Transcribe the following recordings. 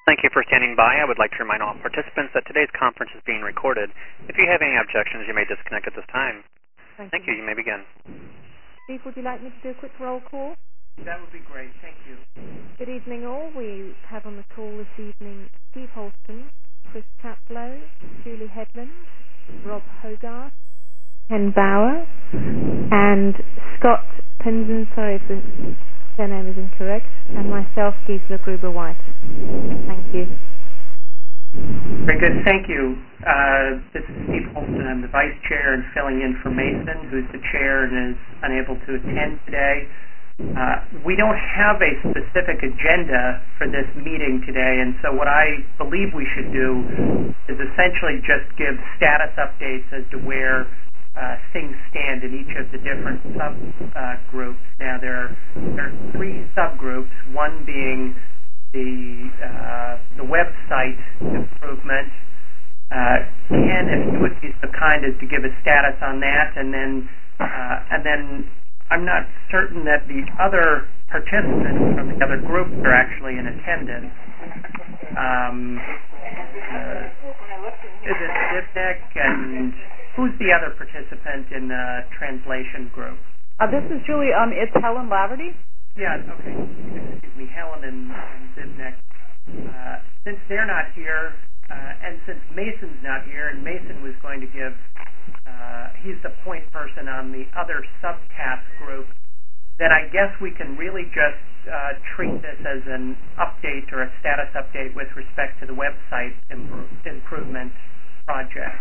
Thank you for standing by. I would like to remind all participants that today's conference is being recorded. If you have any objections, you may disconnect at this time. Thank you. You may begin. Steve, would you like me to do a quick roll call? That would be great. Thank you. Good evening, all. We have on the call this evening Steve Holston, Chris Chaplow, Julie Headland, Rob Hogarth, Ken Bauer, and Scott Pinson, sorry if their name is incorrect, and myself, Gisela Gruber-White. Thank you. Very good. Thank you. This is Steve Holston. I'm the Vice Chair and filling in for Mason, who's the Chair and is unable to attend today. We don't have a specific agenda for this meeting today, and so what I believe we should do is essentially just give status updates as to where things stand in each of the different subgroups. Now, there are three subgroups, one being the website improvement. Ken, if you would be so kind as to give a status on that, and then I'm not certain that the other participants from the other groups are actually in attendance. Is it Zivnek, and who's the other participant in the translation group? This is Julie. It's Helen Laverty. Yeah, okay. Excuse me, Helen and Zivnek. Since they're not here, and since Mason's not here, and Mason was going to give, he's the point person on the other subtask group, then I guess we can really just treat this as an update or a status update with respect to the website improvement project.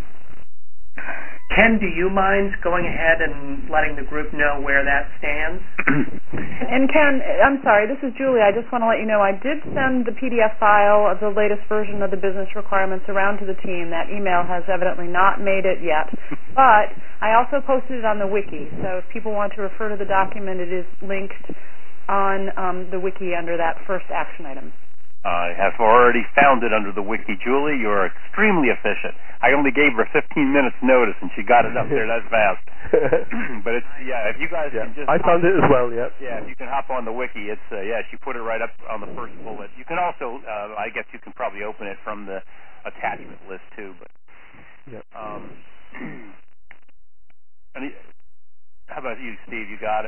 Ken, do you mind going ahead and letting the group know where that stands? And Ken, I'm sorry, this is Julie. I just want to let you know I did send the PDF file of the latest version of the business requirements around to the team. That email has evidently not made it yet. But I also posted it on the wiki, so if people want to refer to the document, it is linked on the wiki under that first action item. I have already found it under the wiki. Julie, you're extremely efficient. I only gave her 15 minutes notice, and she got it up there. That's fast. But it's, yeah, if you guys can just... I found it as well, yeah. Yeah, if you can hop on the wiki, it's, yeah, she put it right up on the first bullet. You can also, I guess you can probably open it from the attachment list, too. But, yeah. How about you, Steve? You got it?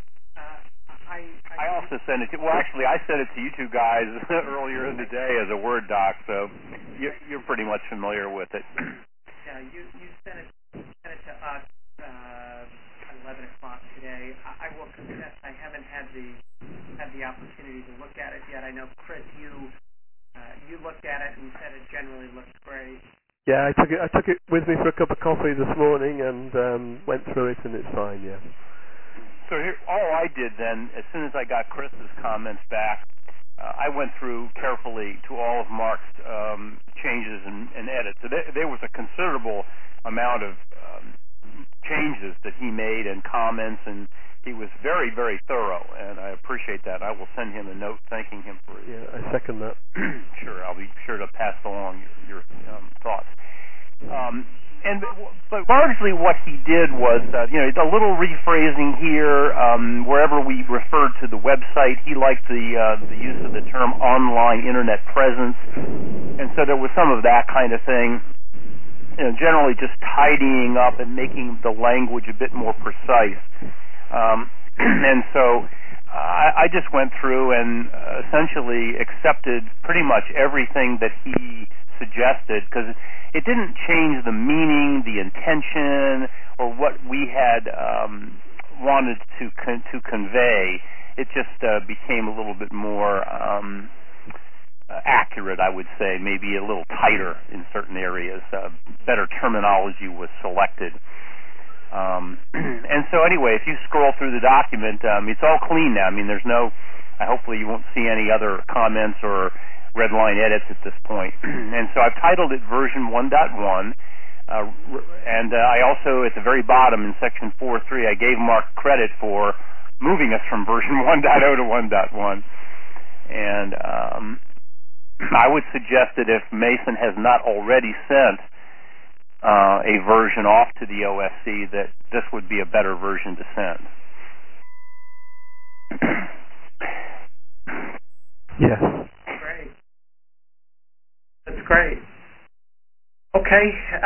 I also sent it to, well, actually, I sent it to you two guys earlier in the day as a Word doc, so you're pretty much familiar with it. Yeah, you sent it to us at 11 o'clock today. I will confess I haven't had the opportunity to look at it yet. I know, Chris, you looked at it and said it generally looks great. Yeah, I took it with me for a cup of coffee this morning and went through it, and it's fine, yeah. So here, all I did then, as soon as I got Chris's comments back, I went through carefully to all of Mark's changes and edits. So there was a considerable amount of changes that he made and comments, and he was very, very thorough, and I appreciate that. I will send him a note thanking him for it. Yeah, I second that. Sure, I'll be sure to pass along your thoughts. But largely what he did was, a little rephrasing here. Wherever we referred to the website, he liked the use of the term online internet presence, and so there was some of that kind of thing. Generally just tidying up and making the language a bit more precise. And so I just went through and essentially accepted pretty much everything that he suggested, because it didn't change the meaning, the intention, or what we had wanted to convey. It just became a little bit more accurate, I would say, maybe a little tighter in certain areas. Better terminology was selected. And so anyway, if you scroll through the document, it's all clean now. I mean, hopefully you won't see any other comments or red line edits at this point. And so I've titled it version 1.1, and I also, at the very bottom in section 4.3, I gave Mark credit for moving us from version 1.0 to 1.1. And I would suggest that if Mason has not already sent a version off to the OSC, that this would be a better version to send. Yes. Great. Great. Okay.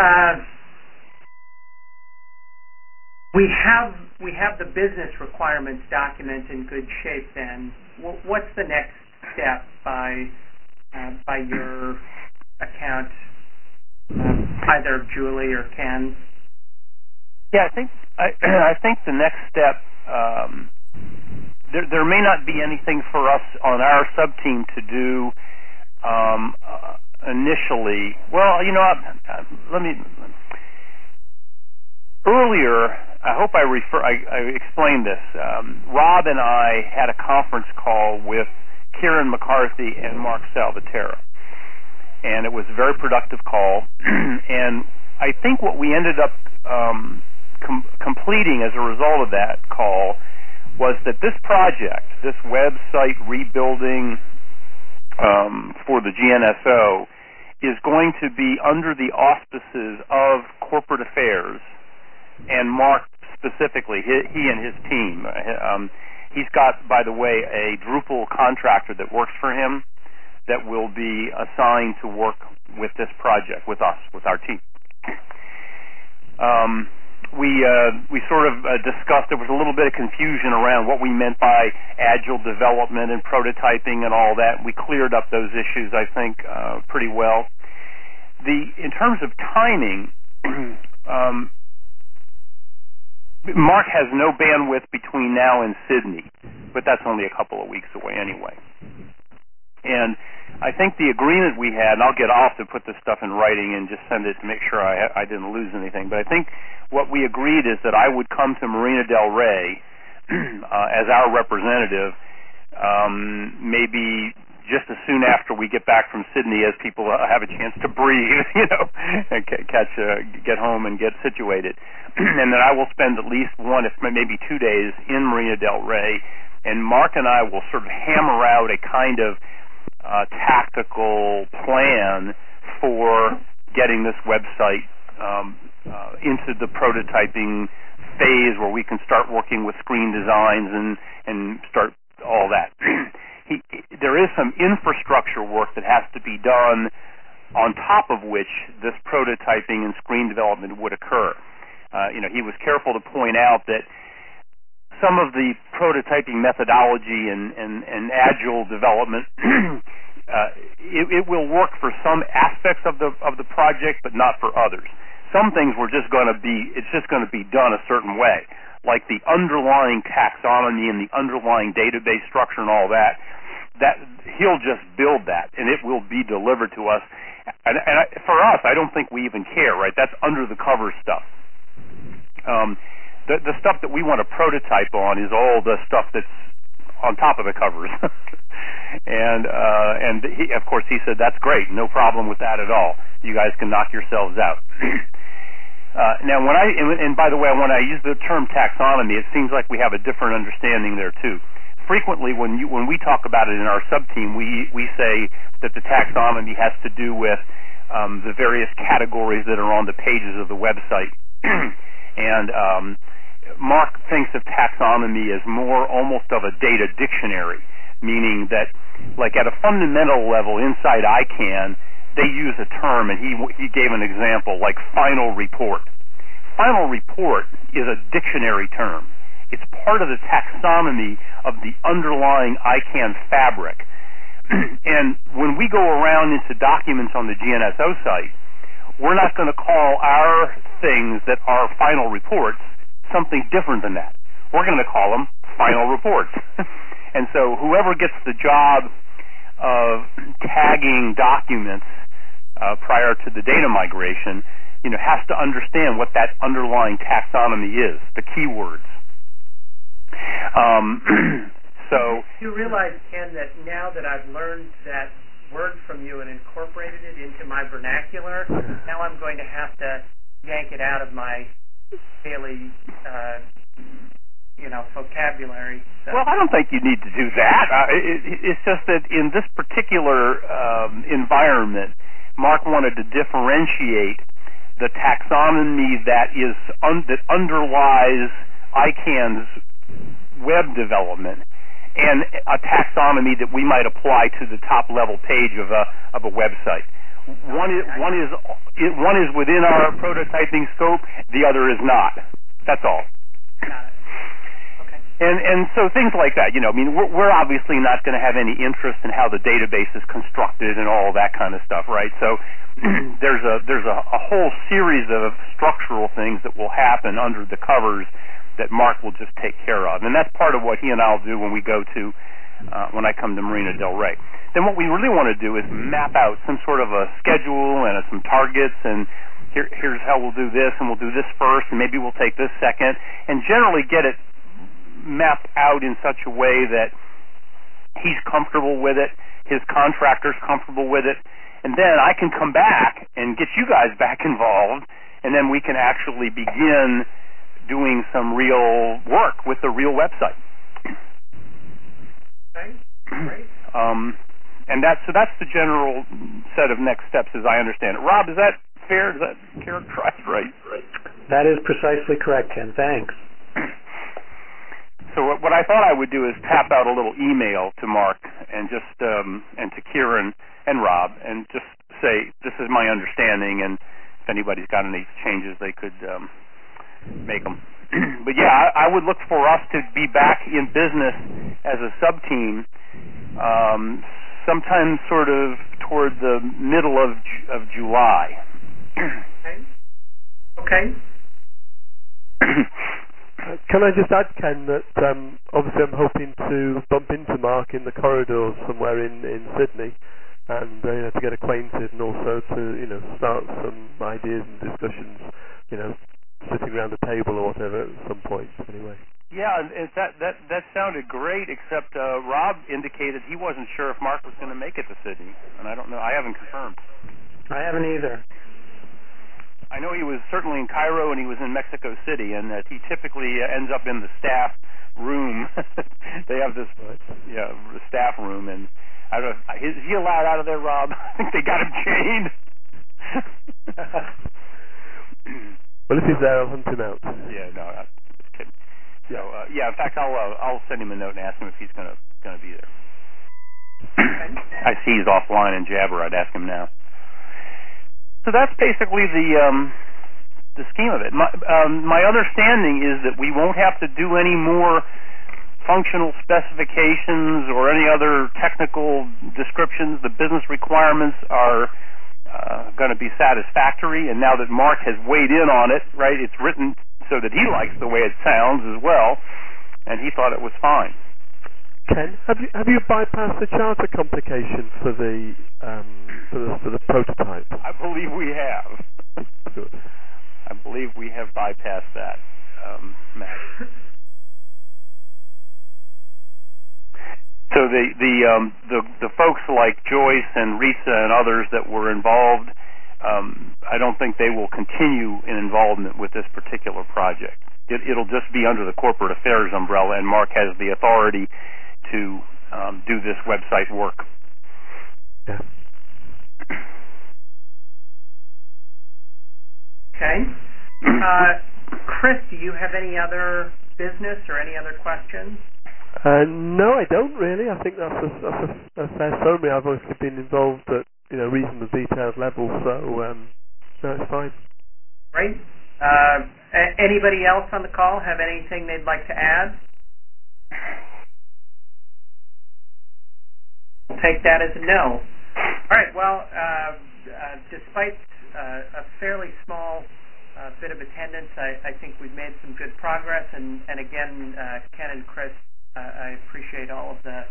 We have the business requirements document in good shape. Then, what's the next step by your account, either Julie or Ken? Yeah, I think the next step. There may not be anything for us on our sub-team to do initially. Well, let me. Earlier, I hope I explained this. Rob and I had a conference call with Kieran McCarthy and Mark Salvatierra, and it was a very productive call. And I think what we ended up completing as a result of that call was that this project, this website rebuilding for the GNSO, is going to be under the auspices of corporate affairs and Mark specifically, he and his team. He's got, by the way, a Drupal contractor that works for him that will be assigned to work with this project, with us, with our team. We sort of discussed, there was a little bit of confusion around what we meant by agile development and prototyping and all that. We cleared up those issues, I think, pretty well. In terms of timing, Mark has no bandwidth between now and Sydney, but that's only a couple of weeks away anyway. And I think the agreement we had, and I'll have to put this stuff in writing and just send it to make sure I didn't lose anything, but I think what we agreed is that I would come to Marina Del Rey as our representative maybe just as soon after we get back from Sydney, as people have a chance to breathe, and get home and get situated. And then I will spend at least one, if maybe 2 days in Marina Del Rey, and Mark and I will sort of hammer out a kind of tactical plan for getting this website into the prototyping phase where we can start working with screen designs and start all that. There is some infrastructure work that has to be done on top of which this prototyping and screen development would occur. He was careful to point out that some of the prototyping methodology and agile development it will work for some aspects of the project, but not for others. Some things it's just going to be done a certain way, like the underlying taxonomy and the underlying database structure and all that. That he'll just build that, and it will be delivered to us. And for us, I don't think we even care, right? That's under the cover stuff. The stuff that we want to prototype on is all the stuff that's on top of the covers. and of course he said, that's great, no problem with that at all. You guys can knock yourselves out. Now, and by the way, when I use the term taxonomy, it seems like we have a different understanding there too. Frequently, when we talk about it in our sub-team, we say that the taxonomy has to do with the various categories that are on the pages of the website. And Mark thinks of taxonomy as more almost of a data dictionary, meaning that, like at a fundamental level inside ICANN, they use a term, and he gave an example, like final report. Final report is a dictionary term. It's part of the taxonomy of the underlying ICANN fabric. And when we go around into documents on the GNSO site, we're not going to call our things that are final reports something different than that. We're going to call them final reports. And so whoever gets the job of tagging documents prior to the data migration, has to understand what that underlying taxonomy is, the keywords. So you realize, Ken, that now that I've learned that word from you and incorporated it into my vernacular, now I'm going to have to yank it out of my daily vocabulary. So. Well, I don't think you need to do that. It's just that in this particular environment, Mark wanted to differentiate the taxonomy that underlies ICANN's web development and a taxonomy that we might apply to the top level page of a website. One is within our prototyping scope. The other is not. That's all. Got it. Okay. And so things like that, I mean, we're obviously not going to have any interest in how the database is constructed and all that kind of stuff, right? So there's a whole series of structural things that will happen under the covers that Mark will just take care of, and that's part of what he and I'll do when we go to when I come to Marina Del Rey. Then what we really want to do is map out some sort of a schedule and some targets, and here's how we'll do this, and we'll do this first, and maybe we'll take this second, and generally get it mapped out in such a way that he's comfortable with it, his contractor's comfortable with it, and then I can come back and get you guys back involved, and then we can actually begin doing some real work with the real website. Okay, great. And that's the general set of next steps as I understand it. Rob, is that fair? Is that characterized right? That is precisely correct, Ken. Thanks. So what I thought I would do is tap out a little email to Mark and just and to Kieran and Rob and just say this is my understanding, and if anybody's got any changes they could make them. But yeah, I would look for us to be back in business as a sub-team sometime sort of toward the middle of July. Okay. Can I just add, Ken, that obviously I'm hoping to bump into Mark in the corridors somewhere in Sydney, and to get acquainted, and also to start some ideas and discussions, sitting around the table or whatever at some point. Anyway. Yeah, and that sounded great, except Rob indicated he wasn't sure if Mark was going to make it to Sydney, and I don't know. I haven't confirmed. I haven't either. I know he was certainly in Cairo and he was in Mexico City, and that he typically ends up in the staff room. They have this, staff room, and I don't know. Is he allowed out of there, Rob? I think they got him chained. Well, if he's there, I'll hunt him out. Yeah, no, I'm just kidding. So, in fact, I'll send him a note and ask him if he's gonna be there. I see he's offline in Jabber. I'd ask him now. So that's basically the scheme of it. My understanding is that we won't have to do any more functional specifications or any other technical descriptions. The business requirements are going to be satisfactory, and now that Mark has weighed in on it, right, it's written so that he likes the way it sounds as well, and he thought it was fine. Ken, have you bypassed the charter complication for the prototype? I believe we have. Good. I believe we have bypassed that, Matt. So the folks like Joyce and Risa and others that were involved, I don't think they will continue in involvement with this particular project. It'll just be under the corporate affairs umbrella, and Mark has the authority to do this website work. Yeah. Okay. Chris, do you have any other business or any other questions? No, I don't really. I think that's a fair summary. I've obviously been involved at reasonably detailed level, so no, it's fine. Great. Anybody else on the call have anything they'd like to add? We'll take that as a no. All right. Well, despite a fairly small bit of attendance, I think we've made some good progress. And again, Ken and Chris, I appreciate all of the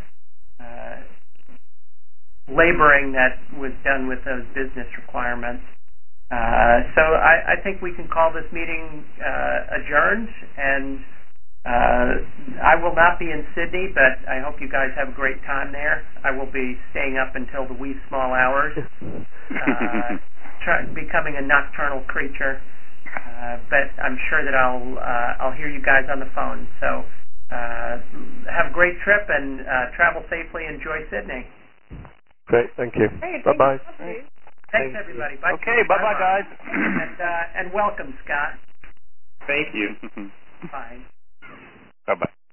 laboring that was done with those business requirements. So I think we can call this meeting adjourned, and I will not be in Sydney, but I hope you guys have a great time there. I will be staying up until the wee small hours, becoming a nocturnal creature. But I'm sure that I'll hear you guys on the phone. So have a great trip and travel safely. Enjoy Sydney. Great, thank you. Hey, bye-bye. Thanks, everybody. Bye. Okay, bye-bye, guys. And welcome, Scott. Thank you. Bye. Bye-bye.